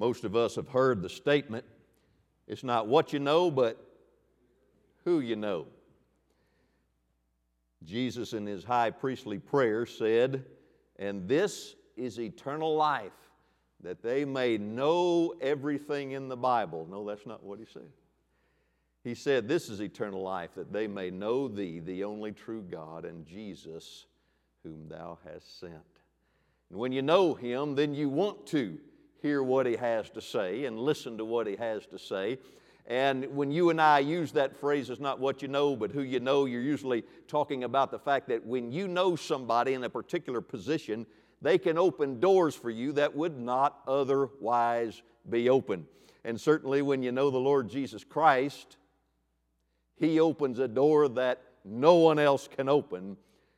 Most of us have heard the statement, it's not what you know, but who you know. Jesus in His high priestly prayer said, "And this is eternal life, that they may know everything in the Bible." No, that's not what He said. He said, "This is eternal life, that they may know Thee, the only true God, and Jesus, whom Thou hast sent." And when you know Him, then you want to hear what He has to say and listen to what He has to say. And when you and I use that phrase, it's not what you know, but who you know, you're usually talking about the fact that when you know somebody in a particular position, they can open doors for you that would not otherwise be open. And certainly when you know the Lord Jesus Christ, He opens a door that no one else can open,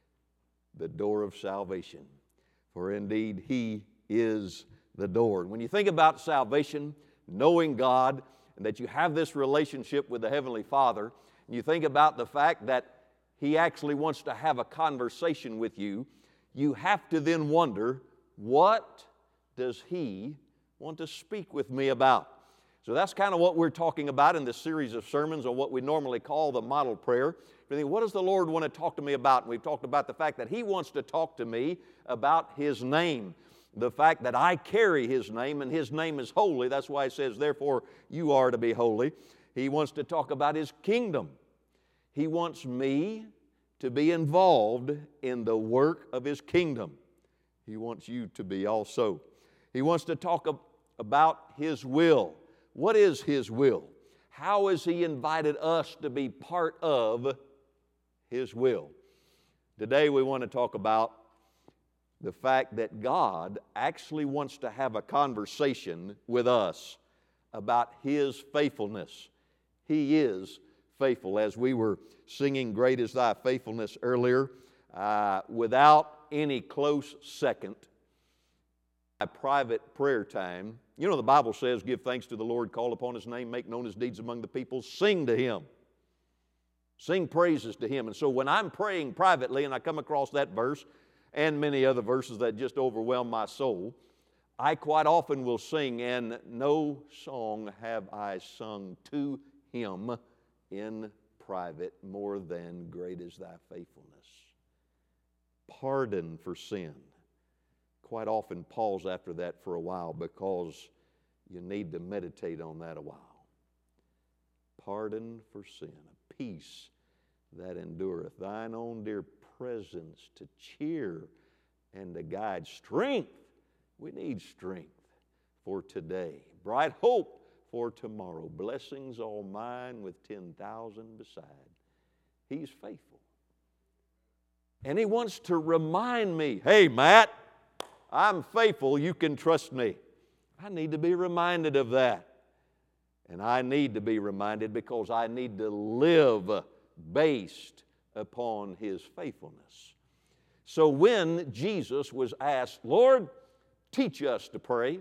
the door of salvation. For indeed, He is the door. And when you think about salvation, knowing God, and that you have this relationship with the Heavenly Father, and you think about the fact that He actually wants to have a conversation with you, you have to then wonder, what does He want to speak with me about? So that's kind of what we're talking about in this series of sermons on what we normally call the model prayer. What does the Lord want to talk to me about? And we've talked about the fact that He wants to talk to me about His name. The fact that I carry His name, and His name is holy. That's why He says, therefore, you are to be holy. He wants to talk about His kingdom. He wants me to be involved in the work of His kingdom. He wants you to be also. He wants to talk about His will. What is His will? How has He invited us to be part of His will? Today we want to talk about the fact that God actually wants to have a conversation with us about His faithfulness. He is faithful. As we were singing "Great is Thy Faithfulness" earlier, without any close second, a private prayer time. You know the Bible says, "Give thanks to the Lord, call upon His name, make known His deeds among the people, sing to Him." Sing praises to Him. And so when I'm praying privately and I come across that verse, and many other verses that just overwhelm my soul, I quite often will sing, "And no song have I sung to Him in private more than great is Thy faithfulness." Pardon for sin. Quite often pause after that for a while, because you need to meditate on that a while. Pardon for sin, a peace that endureth, Thine own dear presence to cheer and to guide. Strength. We need strength for today. Bright hope for tomorrow. Blessings all mine with 10,000 beside. He's faithful. And He wants to remind me, "Hey, Matt, I'm faithful. You can trust me." I need to be reminded of that. And I need to be reminded because I need to live based upon His faithfulness. So when Jesus was asked, "Lord, teach us to pray,"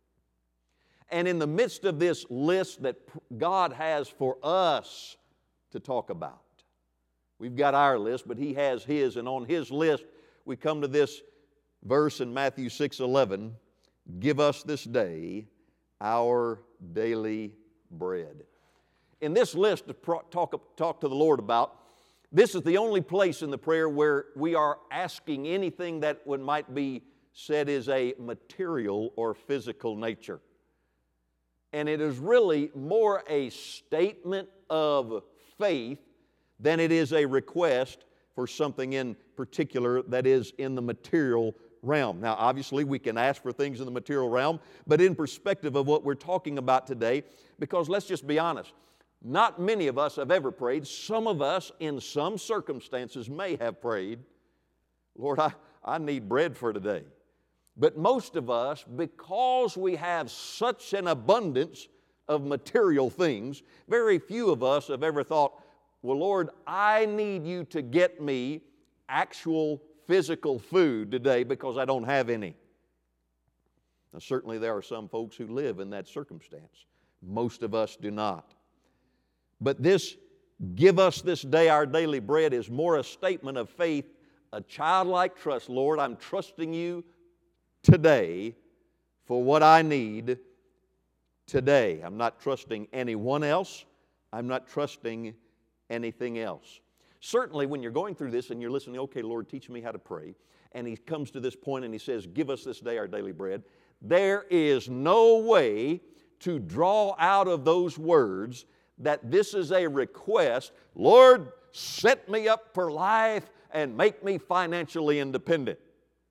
and in the midst of this list that God has for us to talk about, we've got our list, but He has His, and on His list we come to this verse in Matthew 6:11, "Give us this day our daily bread." In this list to talk to the Lord about, this is the only place in the prayer where we are asking anything that might be said is a material or physical nature. And it is really more a statement of faith than it is a request for something in particular that is in the material realm. Now, obviously, we can ask for things in the material realm, but in perspective of what we're talking about today, because let's just be honest, not many of us have ever prayed. Some of us, in some circumstances, may have prayed, "Lord, I need bread for today." But most of us, because we have such an abundance of material things, very few of us have ever thought, "Well, Lord, I need You to get me actual physical food today because I don't have any." Now, certainly there are some folks who live in that circumstance. Most of us do not. But this, "Give us this day our daily bread," is more a statement of faith, a childlike trust. "Lord, I'm trusting You today for what I need today. I'm not trusting anyone else. I'm not trusting anything else. Certainly when you're going through this and you're listening, okay, Lord, teach me how to pray, and He comes to this point and He says, give us this day our daily bread, there is no way to draw out of those words that this is a request, Lord, set me up for life and make me financially independent.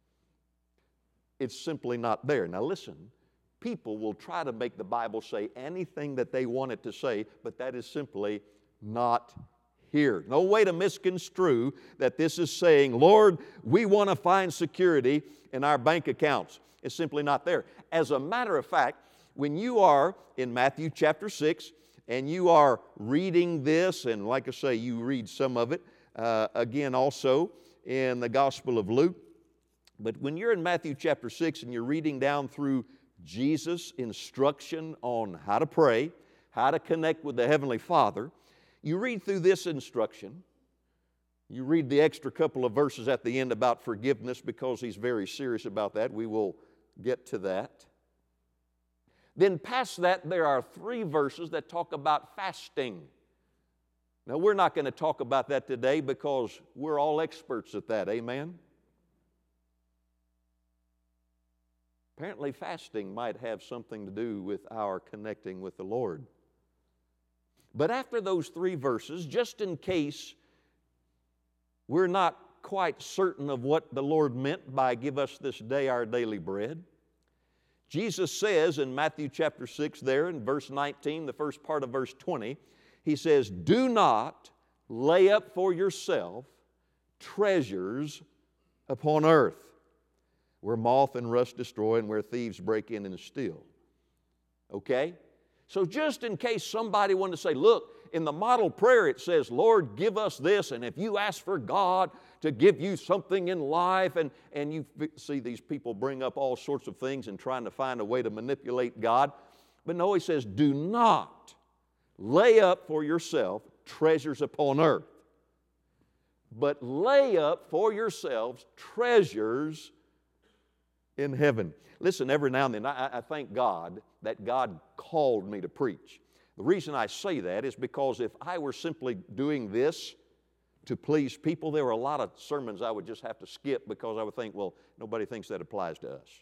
It's simply not there. Now listen, people will try to make the Bible say anything that they want it to say, but that is simply not here. No way to misconstrue that this is saying, Lord, we want to find security in our bank accounts. It's simply not there. As a matter of fact, when you are in Matthew chapter 6 and you are reading this, and like I say, you read some of it, again also in the Gospel of Luke, but when you're in Matthew chapter 6 and you're reading down through Jesus' instruction on how to pray, how to connect with the Heavenly Father, you read through this instruction, you read the extra couple of verses at the end about forgiveness because He's very serious about that. We will get to that. Then past that, there are 3 verses that talk about fasting. Now, we're not going to talk about that today because we're all experts at that, amen? Apparently, fasting might have something to do with our connecting with the Lord. But after those 3 verses, just in case we're not quite certain of what the Lord meant by give us this day our daily bread, Jesus says in Matthew chapter 6 there in verse 19, the first part of verse 20, He says, do not lay up for yourself treasures upon earth, where moth and rust destroy and where thieves break in and steal. Okay? So just in case somebody wanted to say, look, in the model prayer it says, Lord, give us this, and if you ask for God to give you something in life, and you see these people bring up all sorts of things and trying to find a way to manipulate God. But no, He says, do not lay up for yourself treasures upon earth, but lay up for yourselves treasures in heaven. Listen, every now and then, I thank God that God called me to preach. The reason I say that is because if I were simply doing this to please people, there were a lot of sermons I would just have to skip because I would think, well, nobody thinks that applies to us.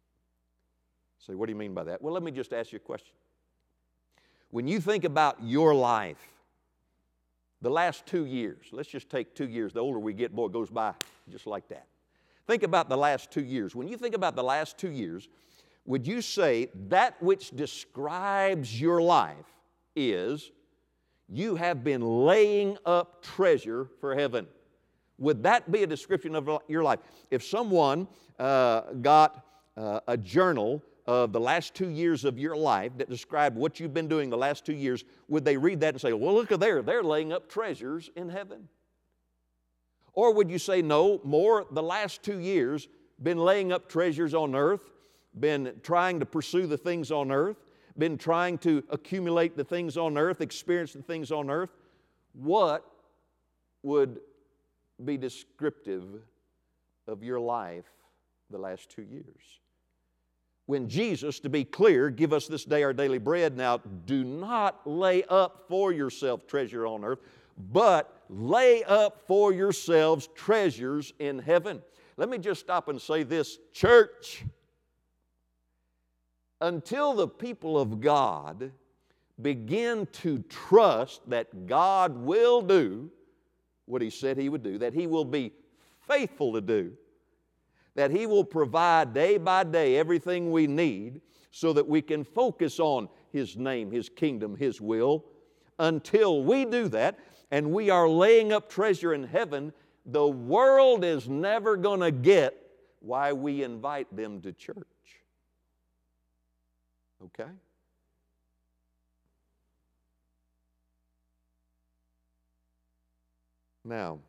Say, what do you mean by that? Well, let me just ask you a question. When you think about your life, the last 2 years, let's just take 2 years. The older we get, boy, it goes by just like that. Think about the last 2 years. When you think about the last 2 years, would you say that which describes your life is you have been laying up treasure for heaven? Would that be a description of your life? If someone got a journal of the last 2 years of your life that described what you've been doing the last 2 years, would they read that and say, well, look at there, they're laying up treasures in heaven? Or would you say, no, more the last 2 years, been laying up treasures on earth, been trying to pursue the things on earth, been trying to accumulate the things on earth, experience the things on earth? What would be descriptive of your life the last 2 years? When Jesus, to be clear, give us this day our daily bread, now do not lay up for yourself treasure on earth, but lay up for yourselves treasures in heaven. Let me just stop and say this, church. Until the people of God begin to trust that God will do what He said He would do, that He will be faithful to do, that He will provide day by day everything we need so that we can focus on His name, His kingdom, His will. Until we do that and we are laying up treasure in heaven, the world is never going to get why we invite them to church. Okay? Now,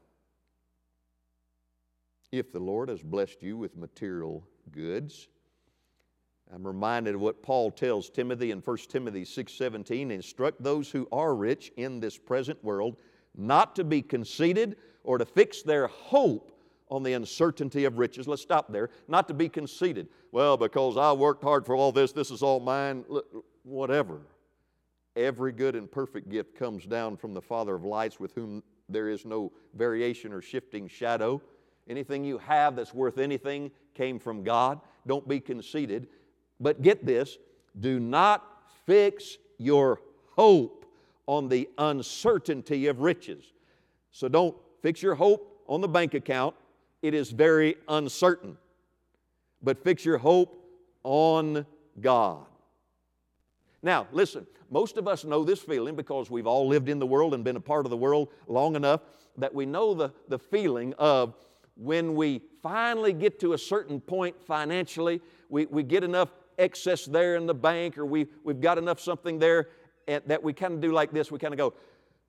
if the Lord has blessed you with material goods, I'm reminded of what Paul tells Timothy in 1 Timothy 6:17, instruct those who are rich in this present world not to be conceited or to fix their hope on the uncertainty of riches. Let's stop there. Not to be conceited. Well, because I worked hard for all this, this is all mine. whatever. Every good and perfect gift comes down from the Father of lights, with whom there is no variation or shifting shadow. Anything you have that's worth anything came from God. Don't be conceited. But get this, do not fix your hope on the uncertainty of riches. So don't fix your hope on the bank account. It is very uncertain. But fix your hope on God. Now, listen, most of us know this feeling because we've all lived in the world and been a part of the world long enough that we know the feeling of when we finally get to a certain point financially, we get enough excess there in the bank, or we've got enough something there that we kind of do like this. We kind of go,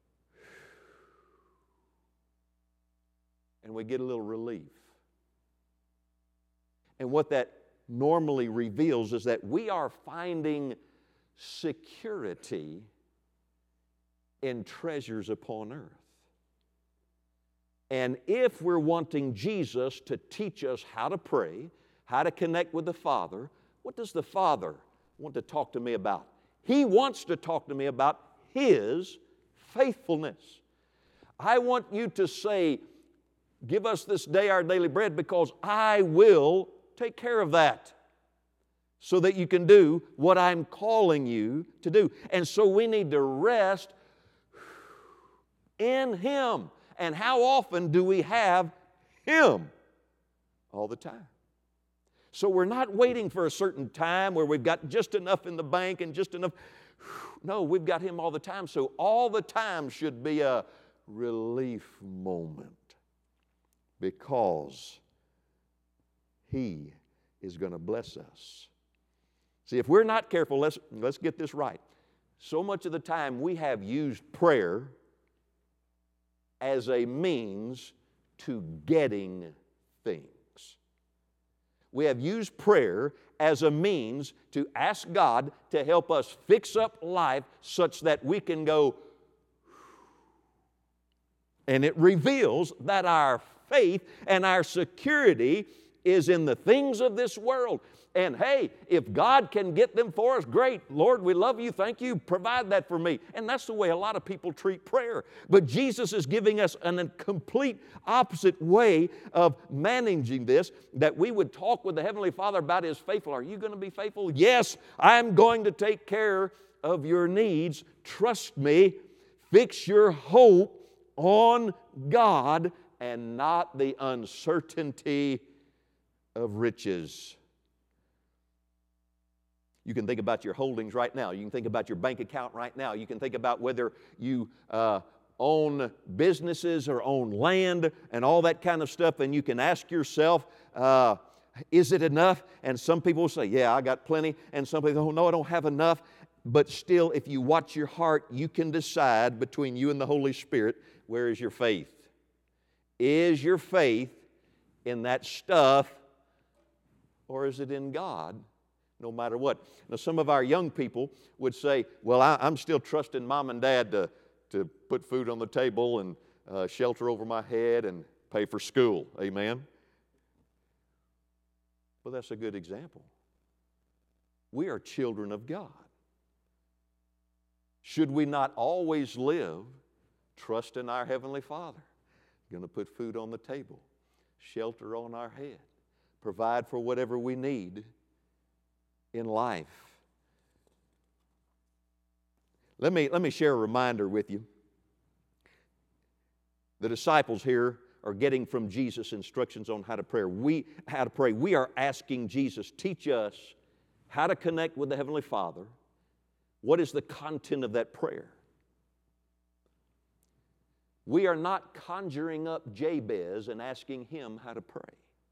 and we get a little relief. And what that normally reveals is that we are finding security in treasures upon earth. And if we're wanting Jesus to teach us how to pray, how to connect with the Father, what does the Father want to talk to me about? He wants to talk to me about His faithfulness. I want you to say, give us this day our daily bread, because I will take care of that, so that you can do what I'm calling you to do. And so we need to rest in Him. And how often do we have Him? All the time. So we're not waiting for a certain time where we've got just enough in the bank and just enough. No, we've got Him all the time. So all the time should be a relief moment, because He is going to bless us. See, if we're not careful, let's get this right. So much of the time we have used prayer as a means to getting things. We have used prayer as a means to ask God to help us fix up life such that we can go, and it reveals that our faith and our security is in the things of this world. And hey, if God can get them for us, great. Lord, we love you. Thank you. Provide that for me. And that's the way a lot of people treat prayer. But Jesus is giving us a complete opposite way of managing this, that we would talk with the Heavenly Father about His faithful. Are you going to be faithful? Yes, I'm going to take care of your needs. Trust me. Fix your hope on God and not the uncertainty of riches. You can think about your holdings right now. You can think about your bank account right now. You can think about whether you own businesses or own land and all that kind of stuff, and you can ask yourself, is it enough? And some people will say, yeah, I got plenty. And some people, oh, no, I don't have enough. But still, if you watch your heart, you can decide between you and the Holy Spirit, where is your faith? Is your faith in that stuff, or is it in God? No matter what. Now, some of our young people would say, well, I'm still trusting Mom and Dad to put food on the table and shelter over my head and pay for school. Amen? Well, that's a good example. We are children of God. Should we not always live trusting our Heavenly Father? Going to put food on the table, shelter on our head, provide for whatever we need in life. Let me share a reminder with you. The disciples here are getting from Jesus instructions on how to pray. We are asking Jesus, teach us how to connect with the Heavenly Father. What is the content of that prayer? We are not conjuring up Jabez and asking him how to pray.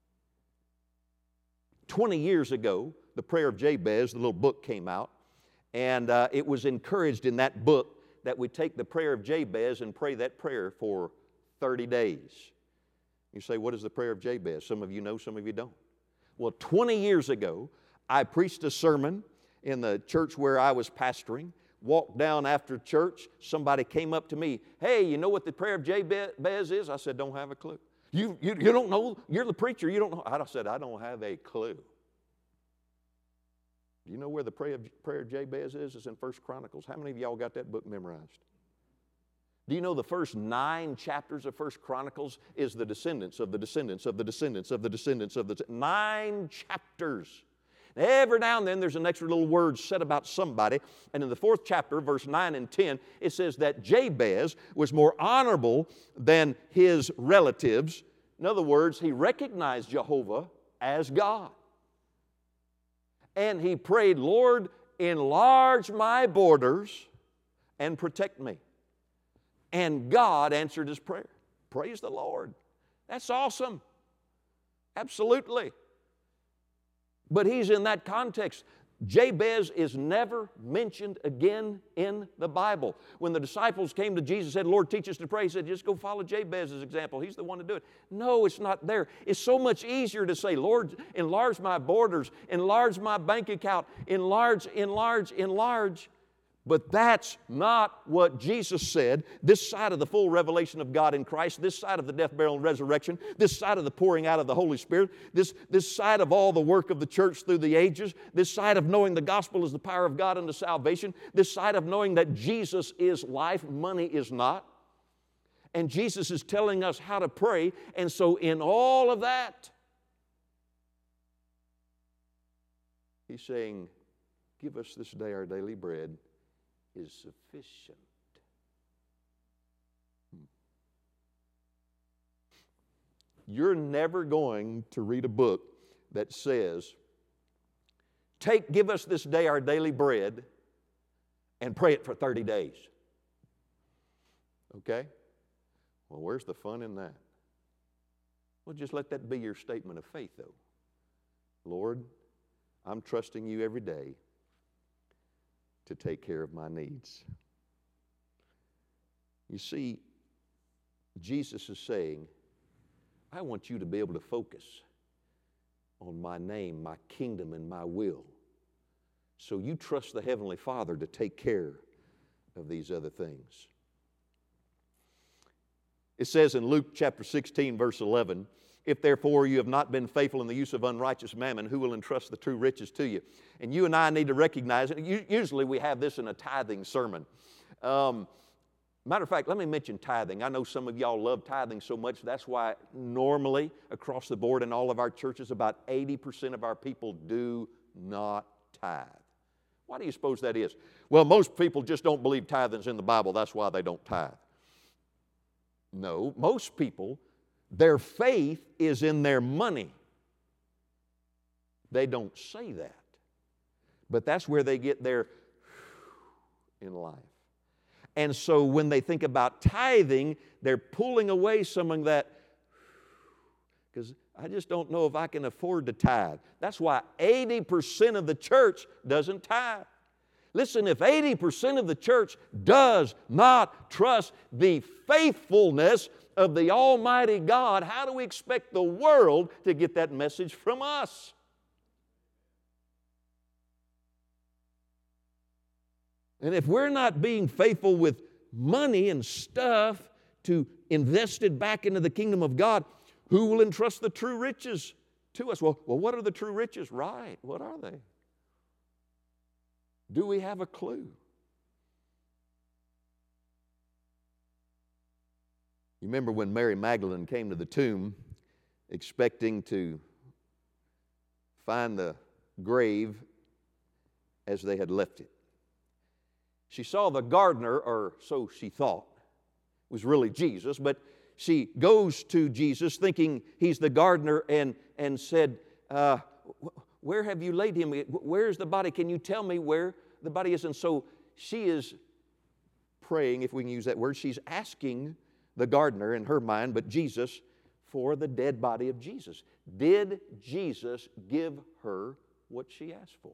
20 years ago, the prayer of Jabez, the little book came out, and it was encouraged in that book that we take the prayer of Jabez and pray that prayer for 30 days. You say, what is the prayer of Jabez? Some of you know, some of you don't. Well, 20 years ago, I preached a sermon in the church where I was pastoring. Walked down after church, somebody came up to me, hey, you know what the prayer of Jabez is? I said, don't have a clue. You don't know? You're the preacher, you don't know? I said, I don't have a clue. Do you know where the prayer of Jabez is? It's in 1 Chronicles. How many of y'all got that book memorized? Do you know the first 9 chapters of 1 Chronicles is the descendants of the descendants of the descendants of the descendants of the 9 chapters. Every now and then there's an extra little word said about somebody. And in the 4th chapter, verse 9 and 10, it says that Jabez was more honorable than his relatives. In other words, he recognized Jehovah as God. And he prayed, Lord, enlarge my borders and protect me. And God answered his prayer. Praise the Lord. That's awesome. Absolutely. But he's in that context. Jabez is never mentioned again in the Bible. When the disciples came to Jesus and said, Lord, teach us to pray, he said, just go follow Jabez's example. He's the one to do it. No, it's not there. It's so much easier to say, Lord, enlarge my borders, enlarge my bank account, enlarge. But that's not what Jesus said. This side of the full revelation of God in Christ, this side of the death, burial, and resurrection, this side of the pouring out of the Holy Spirit, this side of all the work of the church through the ages, this side of knowing the gospel is the power of God unto salvation, this side of knowing that Jesus is life, money is not. And Jesus is telling us how to pray. And so in all of that, He's saying, give us this day our daily bread is sufficient. You're never going to read a book that says, give us this day our daily bread and pray it for 30 days. Okay? Well, where's the fun in that? Well, just let that be your statement of faith, though. Lord, I'm trusting you every day to take care of my needs. You see, Jesus is saying, I want you to be able to focus on my name, my kingdom, and my will. So you trust the Heavenly Father to take care of these other things. It says in Luke chapter 16, verse 11, if therefore you have not been faithful in the use of unrighteous mammon, who will entrust the true riches to you? And you and I need to recognize it. Usually we have this in a tithing sermon. Matter of fact, let me mention tithing. I know some of y'all love tithing so much. That's why normally across the board in all of our churches, about 80% of our people do not tithe. Why do you suppose that is? Well, most people just don't believe tithing's in the Bible. That's why they don't tithe. No, most people, their faith is in their money. They don't say that. But that's where they get their in life. And so when they think about tithing, they're pulling away some of that, because I just don't know if I can afford to tithe. That's why 80% of the church doesn't tithe. Listen, if 80% of the church does not trust the faithfulness of the Almighty God, how do we expect the world to get that message from us? And if we're not being faithful with money and stuff to invest it back into the kingdom of God, who will entrust the true riches to us? Well, what are the true riches? Right, what are they? Do we have a clue? You remember when Mary Magdalene came to the tomb expecting to find the grave as they had left it. She saw the gardener, or so she thought, it was really Jesus, but she goes to Jesus thinking he's the gardener and said, where have you laid him? Where is the body? Can you tell me where the body is? And so she is praying, if we can use that word. She's asking the gardener in her mind, but Jesus, for the dead body of Jesus. Did Jesus give her what she asked for?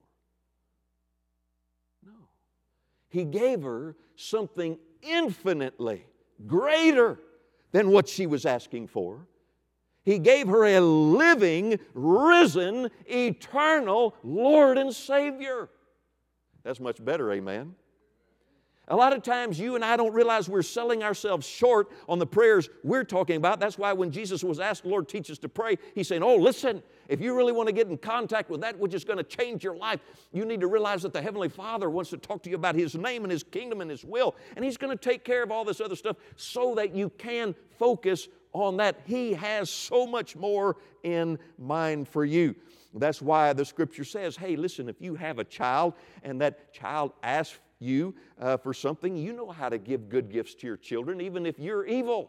No. He gave her something infinitely greater than what she was asking for. He gave her a living, risen, eternal Lord and Savior. That's much better, amen? A lot of times you and I don't realize we're selling ourselves short on the prayers we're talking about. That's why when Jesus was asked, Lord, teach us to pray, He's saying, oh, listen, if you really want to get in contact with that which is going to change your life, you need to realize that the Heavenly Father wants to talk to you about His name and His kingdom and His will. And He's going to take care of all this other stuff so that you can focus on that. He has so much more in mind for you. That's why the Scripture says, hey, listen, if you have a child and that child asks you for something, you know how to give good gifts to your children, even if you're evil.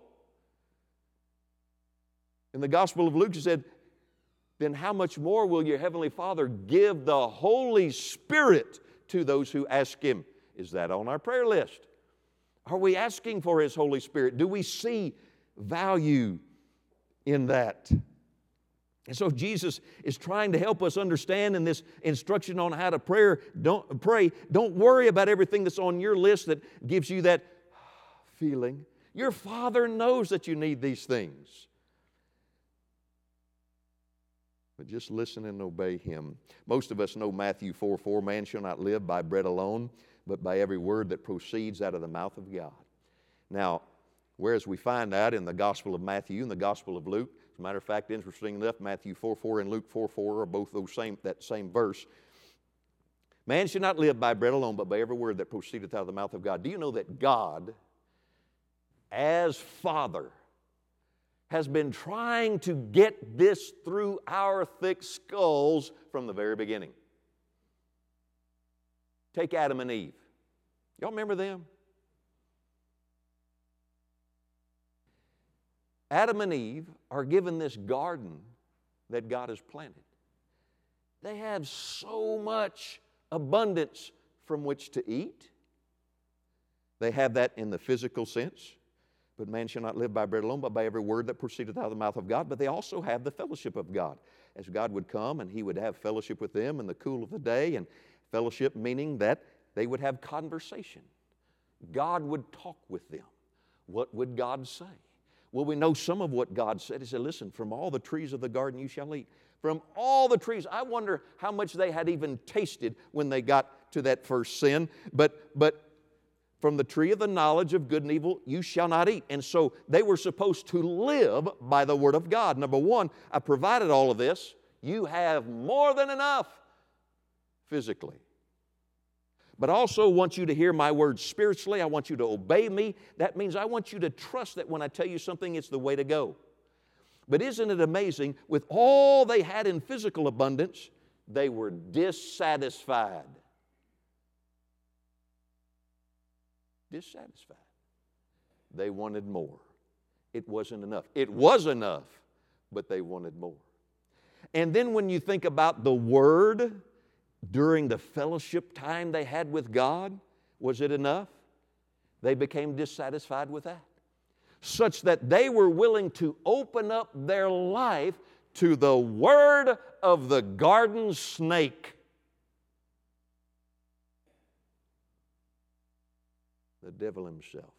In the Gospel of Luke, it said, then how much more will your Heavenly Father give the Holy Spirit to those who ask Him? Is that on our prayer list? Are we asking for His Holy Spirit? Do we see value in that? And so Jesus is trying to help us understand in this instruction on how to pray. Don't worry about everything that's on your list that gives you that feeling. Your Father knows that you need these things. But just listen and obey Him. Most of us know Matthew 4:4, man shall not live by bread alone, but by every word that proceeds out of the mouth of God. Now, whereas we find that in the Gospel of Matthew and the Gospel of Luke, as a matter of fact, interesting enough, Matthew 4:4 and Luke 4:4 are both that same verse. Man should not live by bread alone, but by every word that proceedeth out of the mouth of God. Do you know that God, as Father, has been trying to get this through our thick skulls from the very beginning? Take Adam and Eve. Y'all remember them? Adam and Eve are given this garden that God has planted. They have so much abundance from which to eat. They have that in the physical sense. But man shall not live by bread alone, but by every word that proceedeth out of the mouth of God. But they also have the fellowship of God. As God would come and He would have fellowship with them in the cool of the day. And fellowship meaning that they would have conversation. God would talk with them. What would God say? Well, we know some of what God said. He said, listen, from all the trees of the garden you shall eat. From all the trees. I wonder how much they had even tasted when they got to that first sin. But from the tree of the knowledge of good and evil you shall not eat. And so they were supposed to live by the Word of God. Number one, I provided all of this. You have more than enough physically. But I also want you to hear my words spiritually. I want you to obey me. That means I want you to trust that when I tell you something, it's the way to go. But isn't it amazing, with all they had in physical abundance, they were dissatisfied. Dissatisfied. They wanted more. It wasn't enough. It was enough, but they wanted more. And then when you think about the Word, during the fellowship time they had with God, was it enough? They became dissatisfied with that, such that they were willing to open up their life to the word of the garden snake. The devil himself.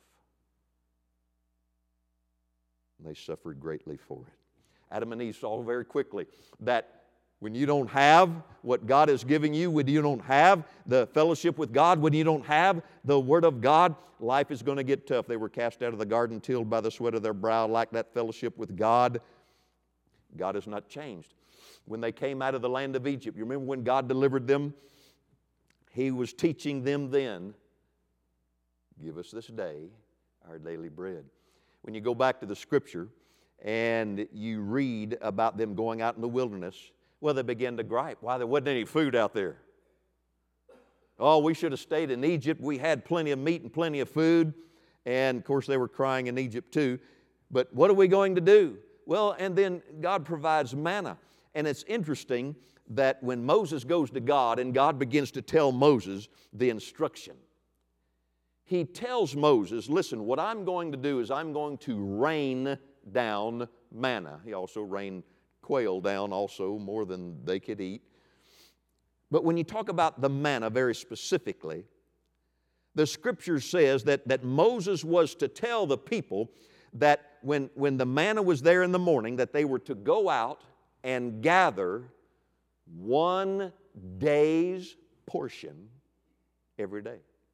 And they suffered greatly for it. Adam and Eve saw very quickly that when you don't have what God is giving you, when you don't have the fellowship with God, when you don't have the Word of God, life is going to get tough. They were cast out of the garden, tilled by the sweat of their brow, like that fellowship with God. God has not changed. When they came out of the land of Egypt, you remember when God delivered them? He was teaching them then, give us this day our daily bread. When you go back to the Scripture and you read about them going out in the wilderness, well, they began to gripe. Why, there wasn't any food out there. Oh, we should have stayed in Egypt. We had plenty of meat and plenty of food. And, of course, they were crying in Egypt too. But what are we going to do? Well, and then God provides manna. And it's interesting that when Moses goes to God and God begins to tell Moses the instruction, He tells Moses, listen, what I'm going to do is I'm going to rain down manna. He also rained quail down also, more than they could eat. But when you talk about the manna very specifically, the Scripture says that Moses was to tell the people that when the manna was there in the morning, that they were to go out and gather 1 day's portion every day.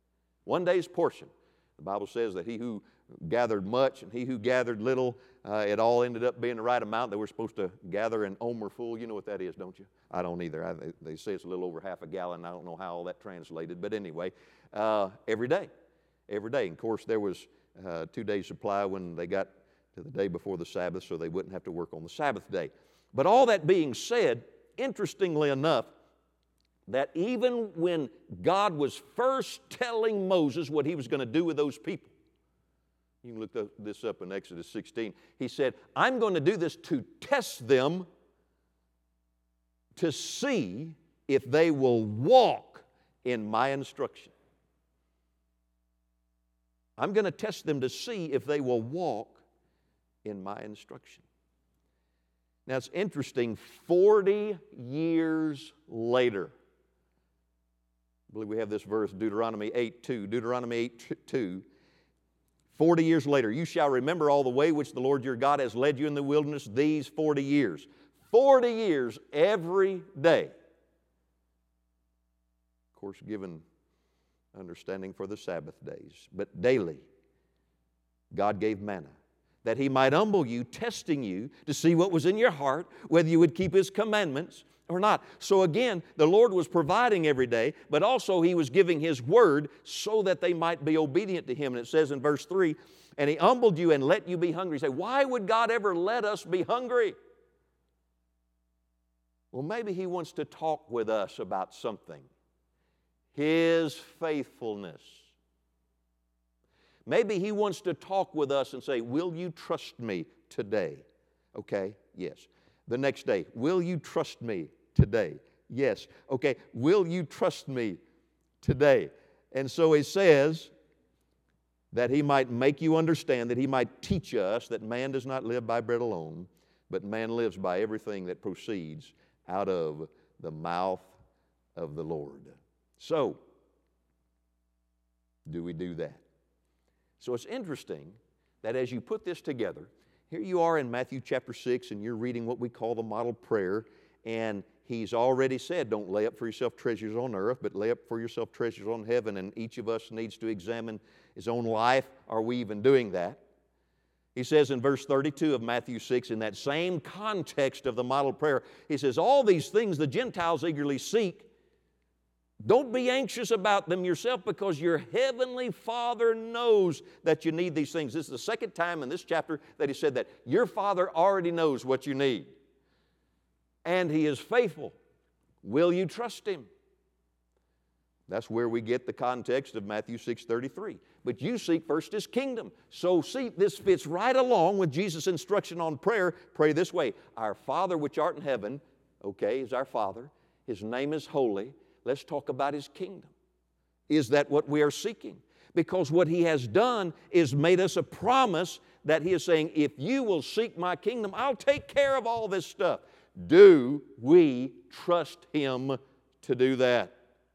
One day's portion. The Bible says that he who gathered much and he who gathered little, it all ended up being the right amount. They were supposed to gather an omer full. You know what that is, don't you? I don't either. They say it's a little over half a gallon. I don't know how all that translated. But anyway, every day. Every day. And of course, there was 2 days' supply when they got to the day before the Sabbath, so they wouldn't have to work on the Sabbath day. But all that being said, interestingly enough, that even when God was first telling Moses what he was going to do with those people, you can look this up in Exodus 16. He said, I'm going to do this to test them to see if they will walk in my instruction. I'm going to test them to see if they will walk in my instruction. Now it's interesting, 40 years later, I believe we have this verse, Deuteronomy 8:2. Deuteronomy 8:2. 40 years later, you shall remember all the way which the Lord your God has led you in the wilderness these 40 years. 40 years every day. Of course, given understanding for the Sabbath days. But daily, God gave manna, that He might humble you, testing you to see what was in your heart, whether you would keep His commandments or not. So again, the Lord was providing every day, but also He was giving His word so that they might be obedient to Him. And it says in verse 3, and He humbled you and let you be hungry. You say, why would God ever let us be hungry? Well, maybe He wants to talk with us about something. His faithfulness. Maybe He wants to talk with us and say, will you trust me today? Okay, yes. The next day, will you trust me today? Yes. Okay, will you trust me today? And so He says that He might make you understand, that He might teach us that man does not live by bread alone, but man lives by everything that proceeds out of the mouth of the Lord. So, do we do that? So it's interesting that as you put this together, here you are in Matthew chapter 6, and you're reading what we call the model prayer, and He's already said, don't lay up for yourself treasures on earth, but lay up for yourself treasures on heaven, and each of us needs to examine his own life. Are we even doing that? He says in verse 32 of Matthew 6, in that same context of the model prayer, He says, all these things the Gentiles eagerly seek, don't be anxious about them yourself, because your heavenly Father knows that you need these things. This is the second time in this chapter that He said that. Your Father already knows what you need. And He is faithful. Will you trust Him? That's where we get the context of Matthew 6:33. But you seek first His kingdom. So see, this fits right along with Jesus' instruction on prayer. Pray this way. Our Father which art in heaven, okay, is our Father. His name is holy. Let's talk about His kingdom. Is that what we are seeking? Because what He has done is made us a promise that He is saying, if you will seek my kingdom, I'll take care of all this stuff. Do we trust Him to do that?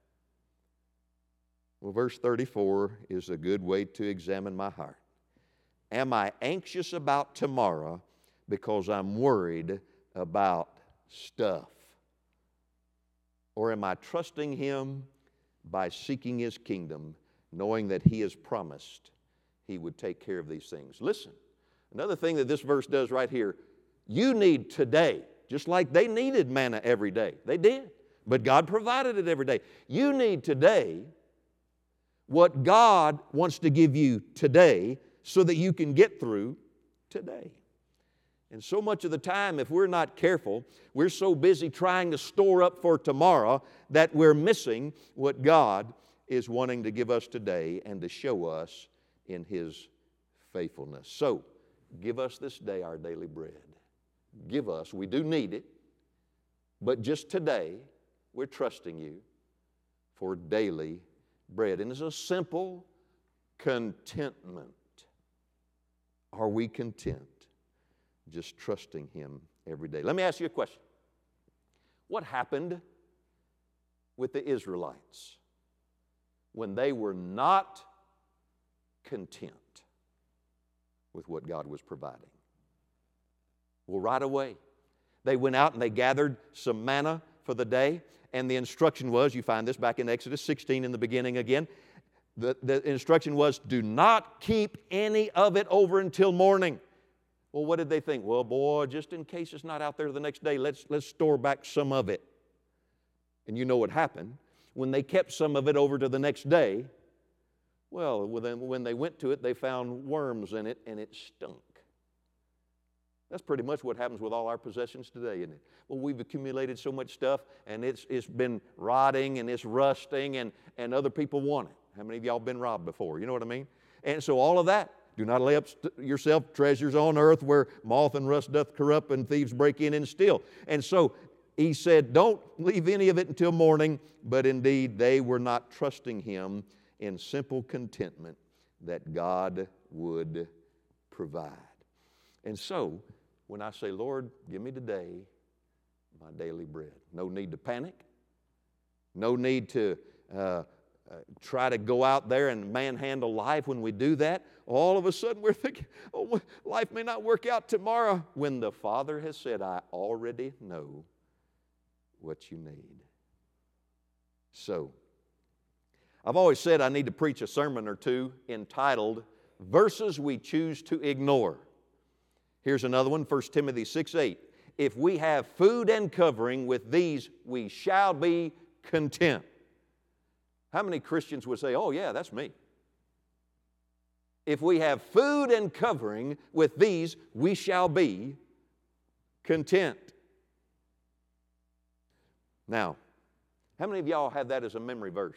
Well, verse 34 is a good way to examine my heart. Am I anxious about tomorrow because I'm worried about stuff? Or am I trusting Him by seeking His kingdom, knowing that He has promised He would take care of these things? Listen, another thing that this verse does right here, you need today, just like they needed manna every day. They did, but God provided it every day. You need today what God wants to give you today so that you can get through today. And so much of the time, if we're not careful, we're so busy trying to store up for tomorrow that we're missing what God is wanting to give us today and to show us in His faithfulness. So, give us this day our daily bread. Give us, we do need it, but just today, we're trusting You for daily bread. And it's a simple contentment. Are we content? Just trusting Him every day. Let me ask you a question. What happened with the Israelites when they were not content with what God was providing? Well, right away, they went out and they gathered some manna for the day, and the instruction was, you find this back in Exodus 16 in the beginning again, The instruction was, do not keep any of it over until morning. Well, what did they think? Well, boy, just in case it's not out there the next day, let's store back some of it. And you know what happened? When they kept some of it over to the next day, well, when they went to it, they found worms in it, and it stunk. That's pretty much what happens with all our possessions today, isn't it? Well, we've accumulated so much stuff, and it's been rotting, and it's rusting, and other people want it. How many of y'all been robbed before? You know what I mean? And so all of that. Do not lay up yourself treasures on earth where moth and rust doth corrupt and thieves break in and steal. And so he said, don't leave any of it until morning. But indeed, they were not trusting him in simple contentment that God would provide. And so, when I say, Lord, give me today my daily bread. No need to panic. No need to try to go out there and manhandle life. When we do that, all of a sudden we're thinking, oh, life may not work out tomorrow, when the Father has said, I already know what you need. So, I've always said I need to preach a sermon or two entitled, Verses We Choose to Ignore. Here's another one, 1 Timothy 6:8. If we have food and covering, with these we shall be content. How many Christians would say, oh yeah, that's me? If we have food and covering, with these we shall be content. Now, how many of y'all have that as a memory verse?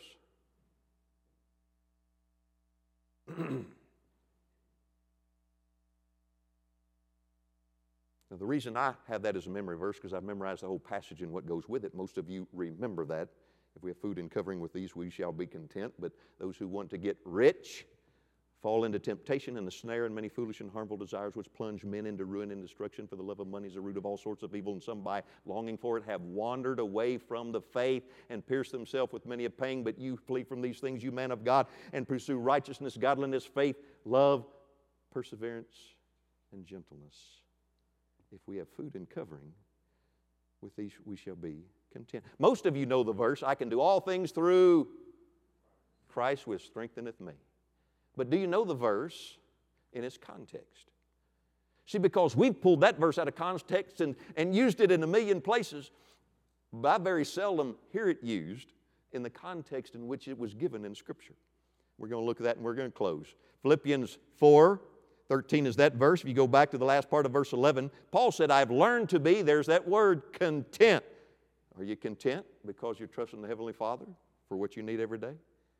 Now, the reason I have that as a memory verse, because I've memorized the whole passage and what goes with it. Most of you remember that. If we have food and covering, with these we shall be content. But those who want to get rich fall into temptation and the snare and many foolish and harmful desires, which plunge men into ruin and destruction. For the love of money is the root of all sorts of evil, and some, by longing for it, have wandered away from the faith and pierced themselves with many a pang. But you flee from these things, you man of God, and pursue righteousness, godliness, faith, love, perseverance, and gentleness. If we have food and covering, with these we shall be content. Most of you know the verse, I can do all things through Christ which strengtheneth me. But do you know the verse in its context? See, because we've pulled that verse out of context and used it in a million places, but I very seldom hear it used in the context in which it was given in Scripture. We're going to look at that and we're going to close. Philippians 4:13 is that verse. If you go back to the last part of verse 11, Paul said, I've learned to be, there's that word, content. Are you content because you're trusting the Heavenly Father for what you need every day?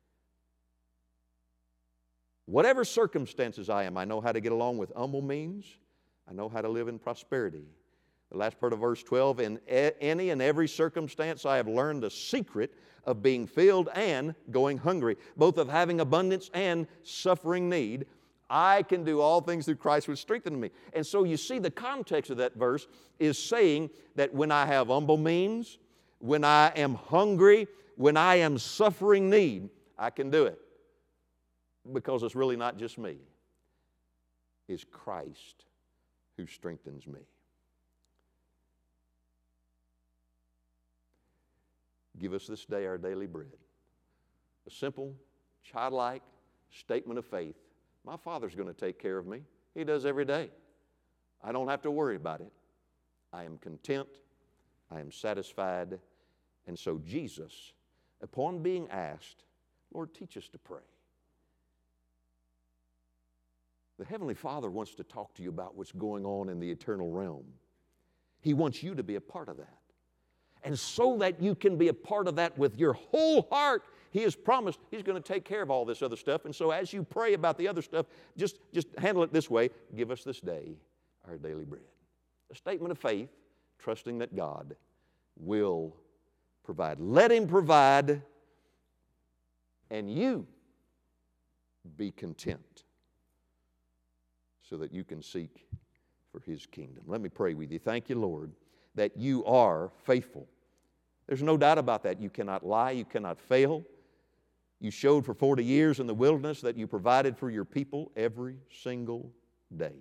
Whatever circumstances I am, I know how to get along with humble means. I know how to live in prosperity. The last part of verse 12, in any and every circumstance I have learned the secret of being filled and going hungry, both of having abundance and suffering need. I can do all things through Christ which strengthens me. And so you see the context of that verse is saying that when I have humble means, when I am hungry, when I am suffering need, I can do it. Because it's really not just me. It's Christ who strengthens me. Give us this day our daily bread. A simple, childlike statement of faith. My Father's going to take care of me. He does every day. I don't have to worry about it. I am content. I am satisfied. And so Jesus, upon being asked, Lord, teach us to pray. The Heavenly Father wants to talk to you about what's going on in the eternal realm. He wants you to be a part of that. And so that you can be a part of that with your whole heart, He has promised He's going to take care of all this other stuff. And so as you pray about the other stuff, just handle it this way. Give us this day our daily bread. A statement of faith, trusting that God will provide. Let Him provide, and you be content, so that you can seek for His kingdom. Let me pray with you. Thank you, Lord, that you are faithful. There's no doubt about that. You cannot lie. You cannot fail. You showed for 40 years in the wilderness that you provided for your people every single day.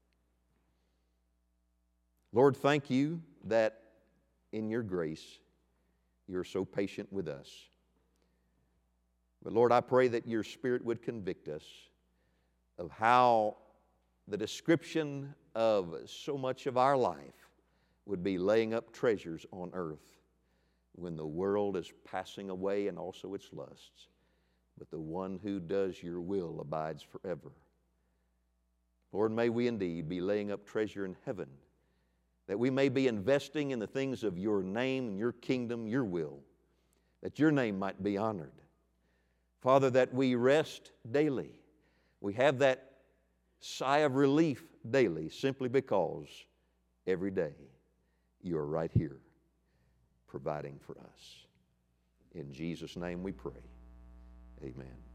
Lord, thank you that in your grace you're so patient with us. But Lord, I pray that your Spirit would convict us of how the description of so much of our life would be laying up treasures on earth when the world is passing away and also its lusts. But the one who does your will abides forever. Lord, may we indeed be laying up treasure in heaven, that we may be investing in the things of your name and your kingdom, your will, that your name might be honored. Father, that we rest daily. We have that sigh of relief daily simply because every day you are right here providing for us. In Jesus' name we pray. Amen.